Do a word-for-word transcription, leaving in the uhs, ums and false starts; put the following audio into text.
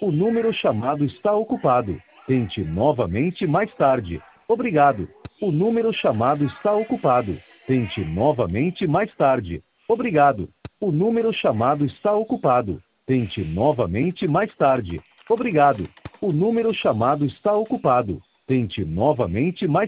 O número chamado está ocupado. Tente novamente mais tarde. Obrigado. O número chamado está ocupado. Tente novamente mais tarde. Obrigado. O número chamado está ocupado. Tente novamente mais tarde. Obrigado. O número chamado está ocupado. Tente novamente mais